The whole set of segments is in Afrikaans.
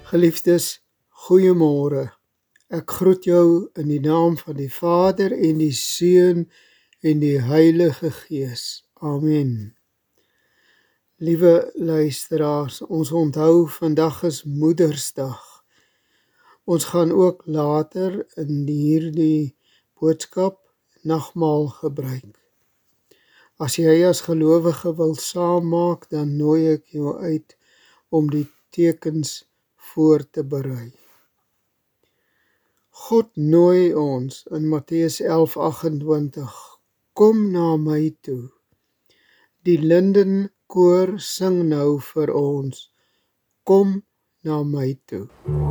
Geliefdes, goeiemôre. Ek groet jou in die naam van die Vader en die Seun en die Heilige Gees. Amen. Liewe luisteraars, ons onthou vandag is Moedersdag. Ons gaan ook later in hierdie boodskap nagmaal gebruik. As jy as gelowige wil saammaak, dan nooi ek jou uit om die tekens voor te berei. God nooi ons in Matteus 11:28, kom na my toe. Die Lindenkoor sing nou vir ons, kom na my toe.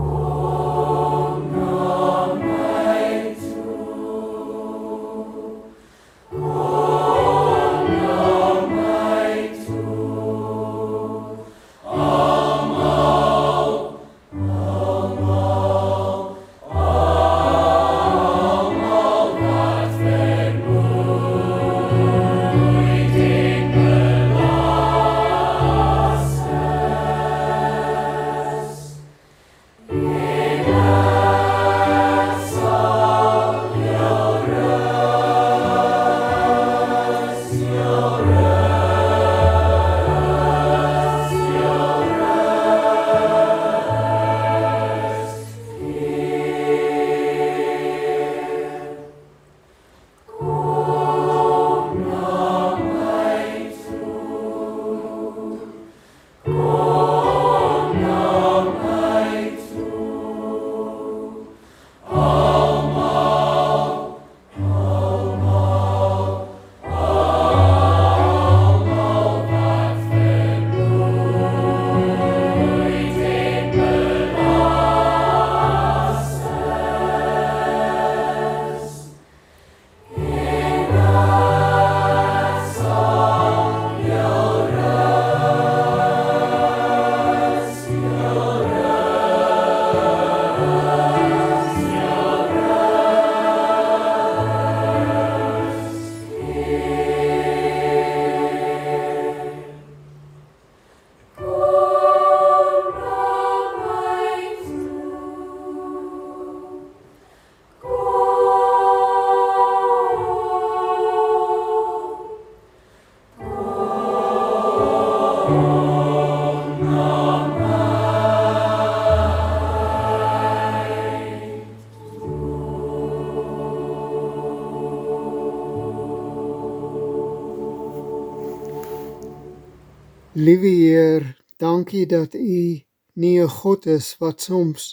Liewe Heer, dankie dat U nie 'n God is wat soms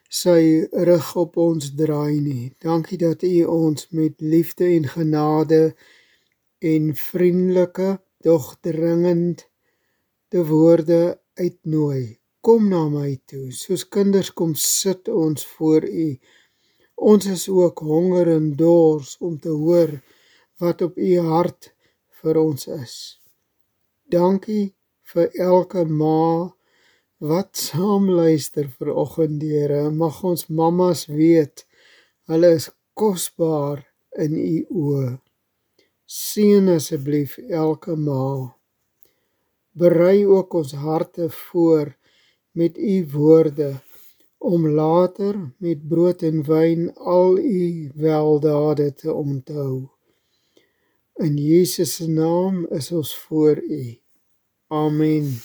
sy rug op ons draai nie. Dankie dat U ons met liefde en genade en vriendelike, doch dringende woorde uitnooi. Kom na my toe, soos kinders kom sit ons voor U. Ons is ook honger en dors om te hoor wat op U hart vir ons is. Dankie vir elke ma wat saam luister vanoggend, Here. Mag ons mammas weet, hulle is kosbaar in U oë. Seën asseblief elke ma. Berei ook ons harte voor met U woorde, om later met brood en wyn al U weldade te onthou. In Jesus se naam is ons voor U. Amen.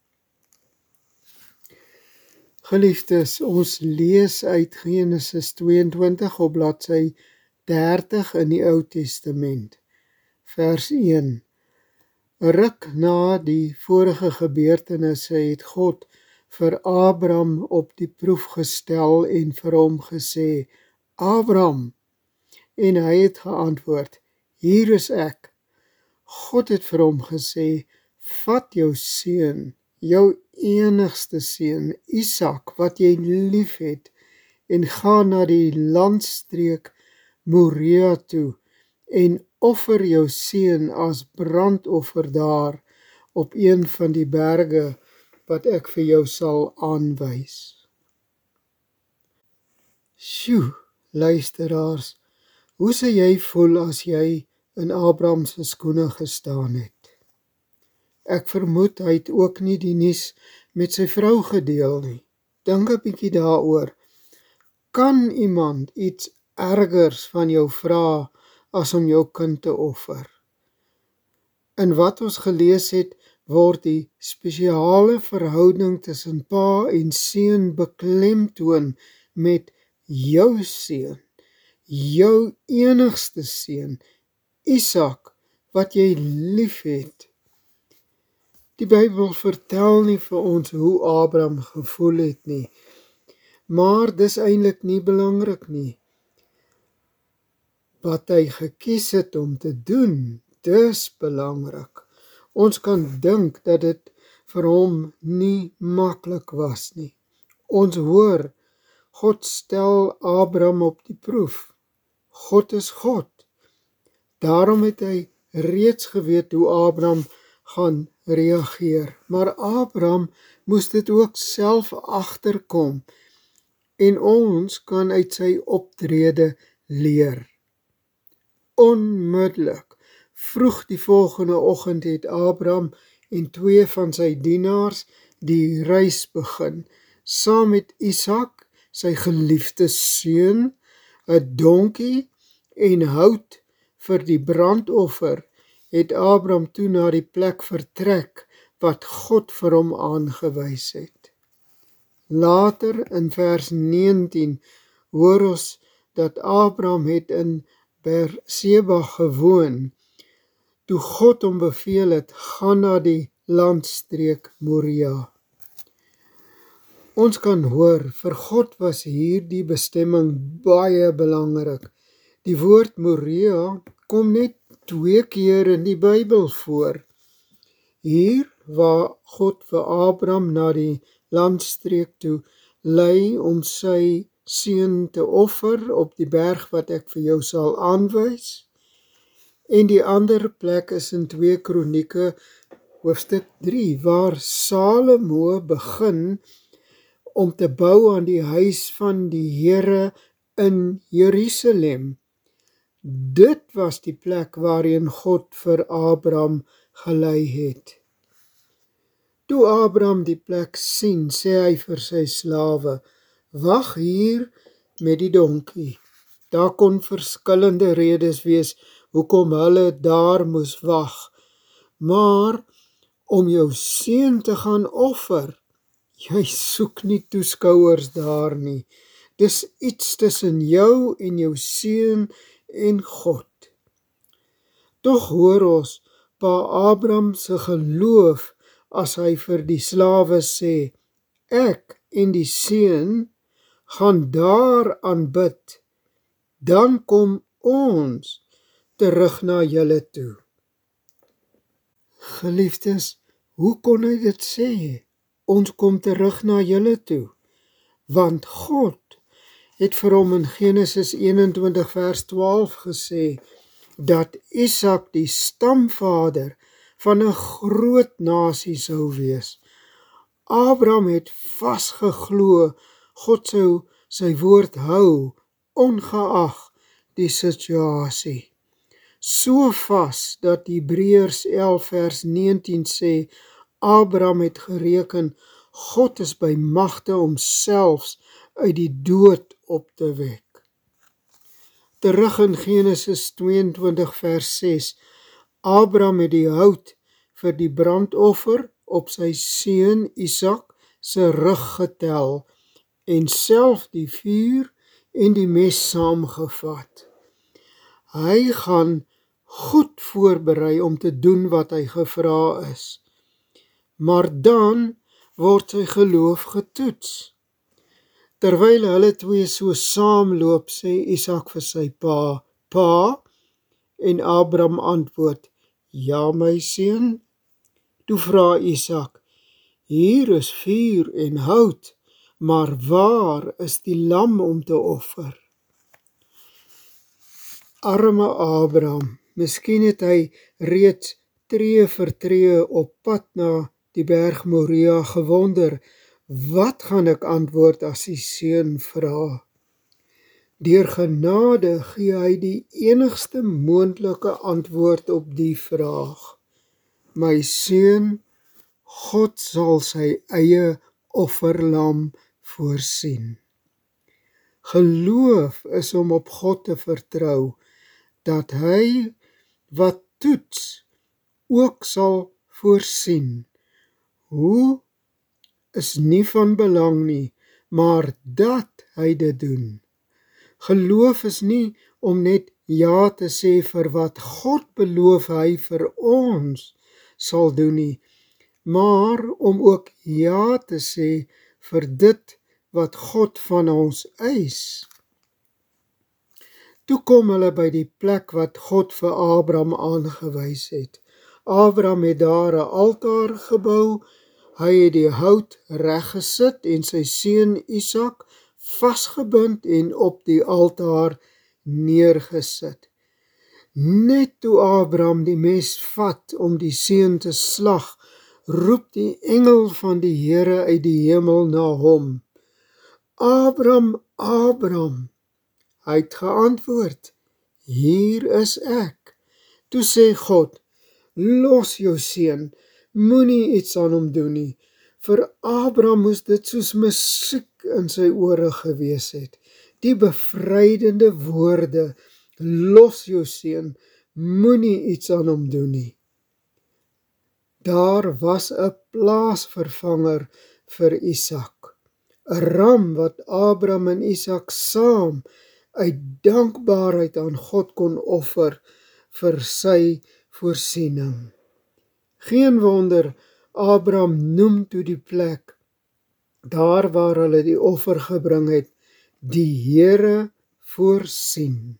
Geliefdes, ons lees uit Genesis 22 op bladsy 30 in die Ou Testament. Vers 1. 'n Ruk na die vorige gebeurtenisse het God vir Abram op die proef gestel en vir hom gesê, Abram, en hy het geantwoord, hier is ek. God het vir hom gesê, vat jou seun, jou enigste seun, Isak, wat jy lief het, en ga na die landstreek Moria toe, en offer jou seun as brandoffer daar, op een van die berge, wat ek vir jou sal aanwys. Sjoe, luisteraars, hoe sou jy voel as jy in Abraham se skoene gestaan het? Ek vermoed hy het ook nie die nuus met sy vrou gedeel nie. Dink 'n bietjie daaroor. Kan iemand iets ergers van jou vra as om jou kind te offer? In wat ons gelees het, word die spesiale verhouding tussen pa en seun beklemtoon met jou seun, jou enigste seun, Isak, wat jy liefhet. Die Bybel vertel nie vir ons hoe Abraham gevoel het nie, maar dis eintlik nie belangrik nie. Wat hy gekies het om te doen, dis belangrik. Ons kan dink dat dit vir hom nie maklik was nie. Ons hoor, God stel Abraham op die proef. God is God. Daarom het hy reeds geweet hoe Abraham gaan reageer. Maar Abraham moes dit ook self agterkom en ons kan uit sy optrede leer. Onmiddellik, vroeg die volgende oggend het Abraham en 2 van sy dienaars die reis begin, saam met Isak, sy geliefde seun, 'n donkie en hout vir die brandoffer, het Abraham toe na die plek vertrek wat God vir hom aangewys het. Later in vers 19 hoor ons dat Abraham het in Berseba gewoon, toe God hom beveel het, gaan na die landstreek Moria. Ons kan hoor, vir God was hierdie bestemming baie belangrik. Die woord Moria kom net 2 keer in die Bybel voor. Hier waar God vir Abraham na die landstreek toe lei om sy seun te offer op die berg wat ek vir jou sal aanwys. En die ander plek is in 2 Kronieke hoofstuk 3, waar Salomo begin om te bou aan die huis van die Here in Jerusalem. Dit was die plek waarheen God vir Abraham gelei het. Toe Abraham die plek sien, sê hy vir sy slawe, wag hier met die donkie. Daar kon verskillende redes wees hoekom hulle daar moes wag, maar om jou seun te gaan offer, jy soek nie toeskouers daar nie. Dis iets tussen jou en jou seun en God. Tog hoor ons pa Abraham se geloof as hy vir die slawe sê, ek en die seun gaan daar aanbid, dan kom ons terug na julle toe. Geliefdes, hoe kon hy dit sê? Ons kom terug na julle toe, want God het vir hom in Genesis 21 vers 12 gesê, dat Isak die stamvader van 'n groot nasie sou wees. Abraham het vasgeglo, God sou sy woord hou, ongeag die situasie. So vas, dat Hebreërs 11 vers 19 sê, Abraham het gereken, God is by magte om selfs uit die dood op te wek. Terug in Genesis 22 vers 6, Abraham het die hout vir die brandoffer op sy seun Isak se rug getel en self die vuur en die mes saamgevat. Hy gaan goed voorberei om te doen wat hy gevra is. Maar dan word sy geloof getoets. Terwyl hulle 2 so saamloop, sê Isak vir sy pa, Pa, en Abraham antwoord, ja my seun. Toe vra Isak, hier is vuur en hout, maar waar is die lam om te offer? Arme Abraham, miskien het hy reeds tree vir tree op pad na die berg Moria gewonder, wat gaan ek antwoord as die seun vra? Deur genade gee hy die enigste moontlike antwoord op die vraag. My seun, God sal sy eie offerlam voorsien. Geloof is om op God te vertrou, dat hy wat toets ook sal voorsien. Hoe is nie van belang nie, maar dat hy dit doen. Geloof is nie om net ja te sê vir wat God beloof hy vir ons sal doen nie, maar om ook ja te sê vir dit wat God van ons eis. Toe kom hulle by die plek wat God vir Abraham aangewys het. Abraham het daar 'n altaar gebou, hy het die hout reggesit en sy seun Isak vasgebind en op die altaar neergesit. Net toe Abraham die mes vat om die seun te slag, roep die engel van die Here uit die hemel na hom. Abraham, Abraham. Hy het geantwoord, hier is ek. Toe sê God, los jou seun, moenie iets aan hom doen nie. Vir Abraham moes dit soos musiek in sy ore gewees het. Die bevrydende woorde, los jou seun, moenie iets aan hom doen nie. Daar was 'n plaasvervanger vir Isak, 'n ram wat Abraham en Isak saam uit dankbaarheid aan God kon offer vir sy voorsiening. Geen wonder, Abraham noem toe die plek, daar waar hulle die offer gebring het, die Here voorsien.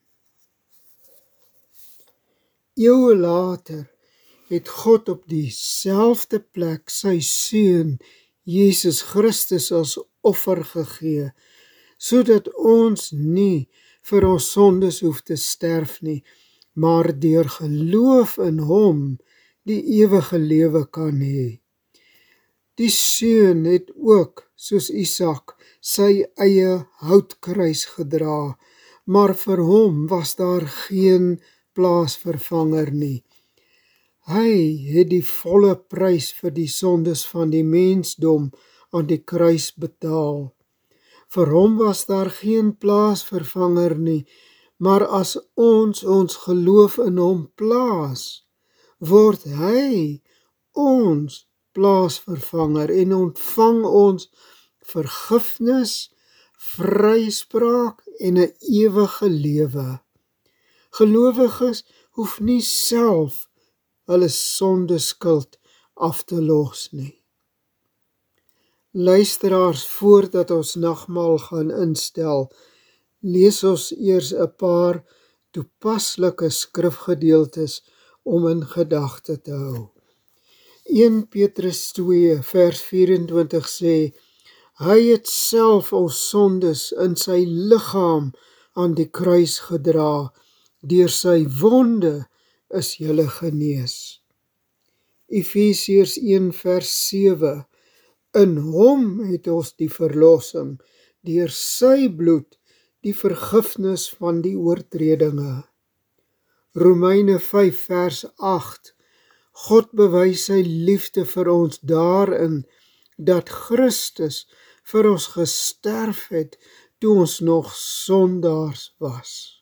Eeue later het God op dieselfde plek sy seun, Jesus Christus, as offer gegee, sodat ons nie vir ons sondes hoef te sterf nie, maar deur geloof in hom die ewige lewe kan hê. Die seun het ook, soos Isak, sy eie houtkruis gedra, maar vir hom was daar geen plaasvervanger nie. Hy het die volle prys vir die sondes van die mensdom aan die kruis betaal. Vir hom was daar geen plaasvervanger nie, maar as ons geloof in hom plaas, word hy ons plaasvervanger en ontvang ons vergifnis, vryspraak en 'n ewige lewe. Gelowiges hoef nie self hulle sondeskuld af te los nie. Luisteraars, voordat ons nagmaal gaan instel, lees ons eers 'n paar toepaslike skrifgedeeltes om in gedagte te hou. 1 Petrus 2 vers 24 sê, hy het self ons sondes in sy liggaam aan die kruis gedra, deur sy wonde is julle genees. Efesiërs 1 vers 7, in hom het ons die verlossing, deur sy bloed die vergifnis van die oortredinge. Romeine 5 vers 8, God bewys sy liefde vir ons daarin, dat Christus vir ons gesterf het, toe ons nog sondaars was.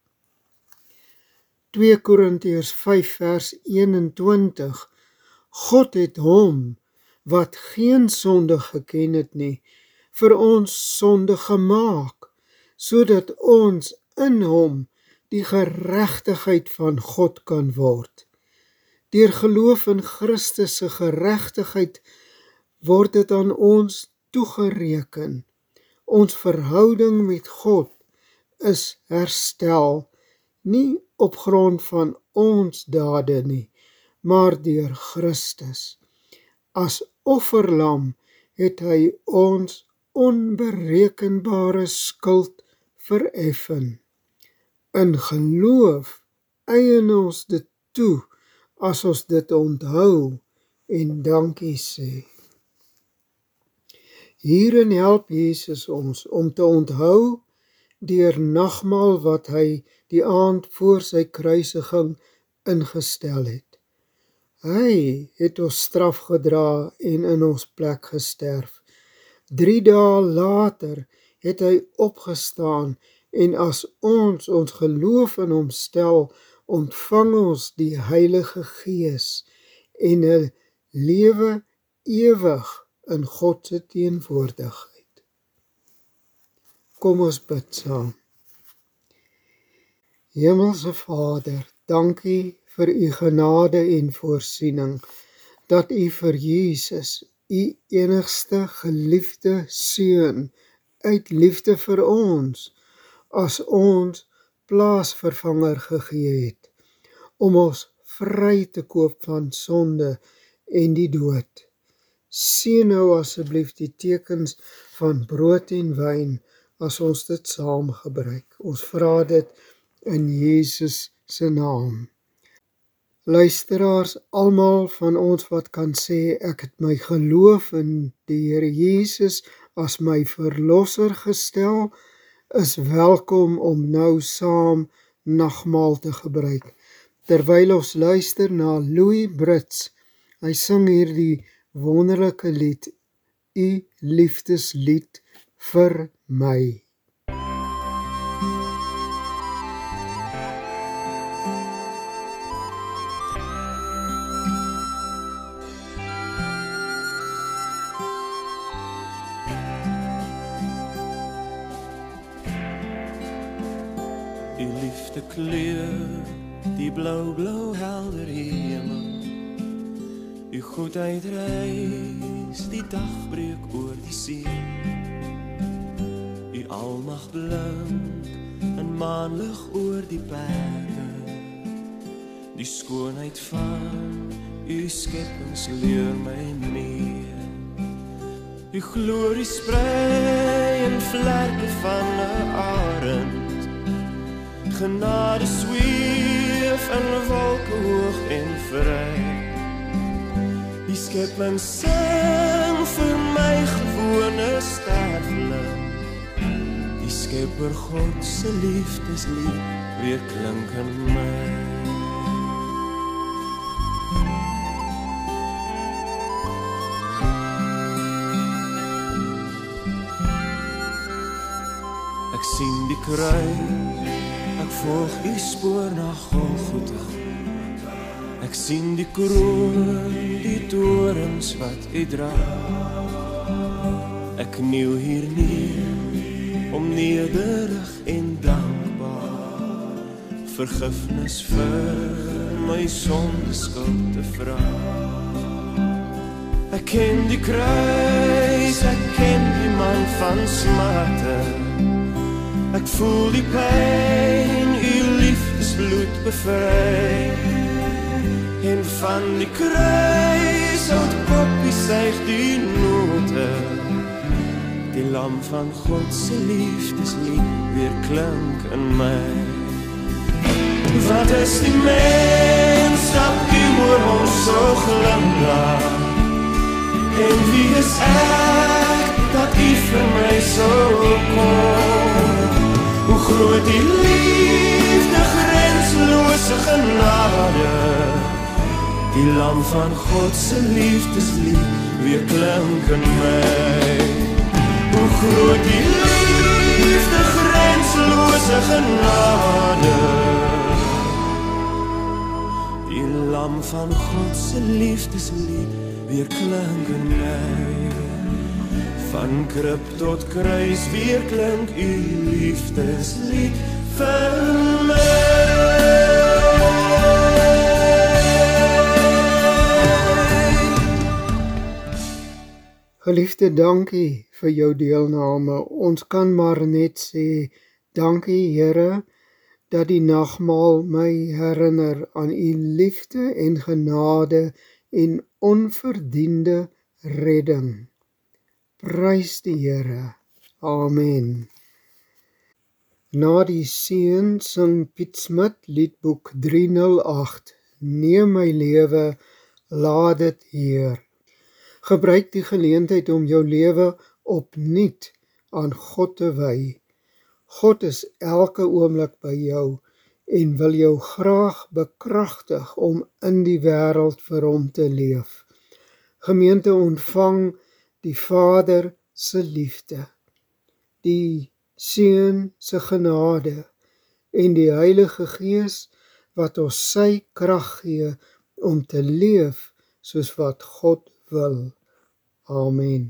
2 Korintiërs 5 vers 21, God het hom, wat geen sonde geken het nie, vir ons sonde gemaak, sodat ons in hom die geregtigheid van God kan word. Deur geloof in Christus se geregtigheid word dit aan ons toegereken. Ons verhouding met God is herstel, nie op grond van ons dade nie, maar deur Christus. As offerlam het hy ons onberekenbare skuld vereffen. In geloof eien ons dit toe, as ons dit onthou en dankie sê. Hierin help Jesus ons om te onthou deur nagmaal wat hy die aand voor sy kruisiging ingestel het. Hy het ons straf gedra en in ons plek gesterf. 3 dae later het hy opgestaan en as ons geloof in hom stel, ontvang ons die Heilige Gees en 'n lewe ewig in God se teenwoordigheid. Kom ons bid saam. Hemelse Vader, dankie vir u genade en voorsiening, dat u vir Jesus, u enigste geliefde seun, uit liefde vir ons, as ons plaasvervanger gegee het, om ons vry te koop van sonde en die dood. Seën nou asseblief die tekens van brood en wyn, as ons dit saam gebruik. Ons vra dit in Jesus se naam. Luisteraars, almal van ons wat kan sê, ek het my geloof in die Here Jesus as my verlosser gestel, is welkom om nou saam nagmaal te gebruik. Terwyl ons luister na Louis Brits, hy sing hierdie wonderlike lied, U liefdeslied vir my. Die liefde kleur, die blauw helder hemel. Die goedheid reis, die dag breek oor die see. Die almag blink, in maanlig oor die berge. Die skoonheid van u skepings leer my meer. Die glorie sprei in vlerke van 'n arend. Genade sweef in wolke hoog en vry. Die skepping sing vir my gewone sterweling. Die Skepper God se liefdeslied weer klink in my. Ek sien die kruis, ek volg u spoor na Golgotha. Ek sien die kroon, die torens wat u dra. Ek kniel hier neer, om nederig en dankbaar vergifnis vir my sondeskuld te vra. Ek ken die kruis, ek ken die man van smarte. Ek voel die pyn, u liefdesbloed bevry. En van die kruis, oud koppie suig die note. Die lam van God se liefdeslied weer klink in my. Wat is die mens, dat u oor hom so glimlag? En wie is ek, dat u vir my so kom? Hoe groot die liefde, grenslose genade. Die lam van God se liefdeslied weer klink in my. Hoe groot die liefde, grenslose genade. Die lam van God se liefdeslied weer klink in my. Van krib tot kruis weer klink u liefdeslied vir my. Geliefde, dankie vir jou deelname. Ons kan maar net sê, dankie Here, dat die nagmaal my herinner aan u liefde en genade en onverdiende redding. Prys die Here. Amen. Na die seën sing Piet Smit liedboek 308, Neem my lewe, laat dit Heer. Gebruik die geleentheid om jou lewe opnuut aan God te wy. God is elke oomblik by jou en wil jou graag bekragtig om in die wêreld vir hom te leef. Gemeente, ontvang die Vader se liefde, die Seun se genade en die Heilige Gees wat ons sy krag gee om te leef soos wat God wil. Amen.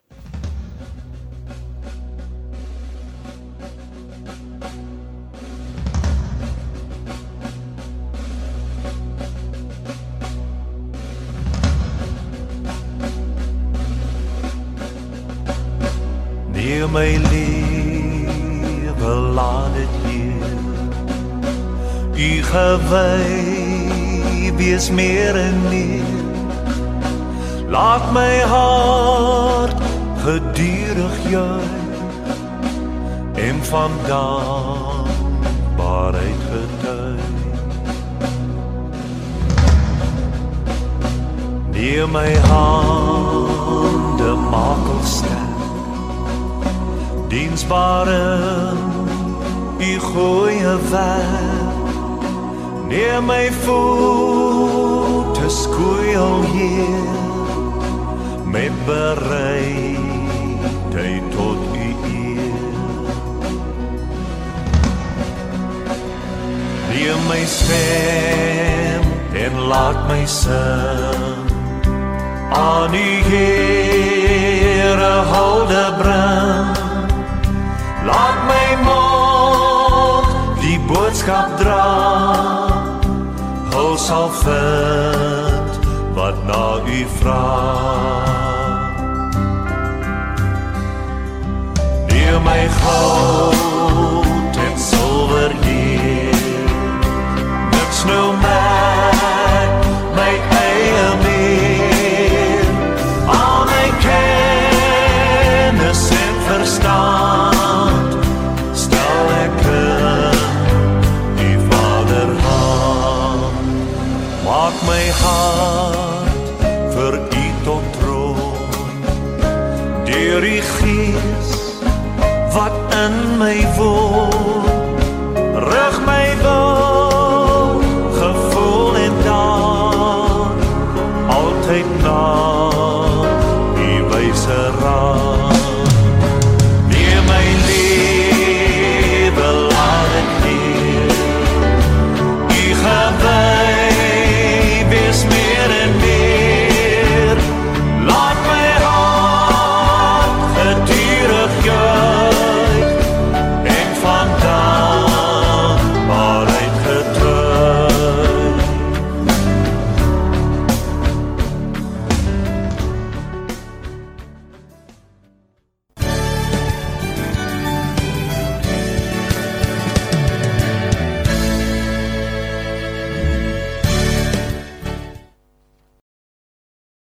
Nee, my lewe, laat dit hier U gewy wees meer en meer. Laat my hart gedurig juig en van dankbaarheid getuig. Nee, my hande maak ons sterk, diensbaar in U goeie werk. Nee, my voete skoei hier met bereidheid tot U eer. Neem my stem en laat my sing, aan U Here hulde bring. Laat my mond die boodskap dra, Hul sal vind wat na U vraag. Neem my goud en silwer hier, niks nou met my eie meer. Al my kennis en verstand stel ek in U Vaderhand. Maak my hart vir U tot troon, deur U Gees wat in my woon. Rig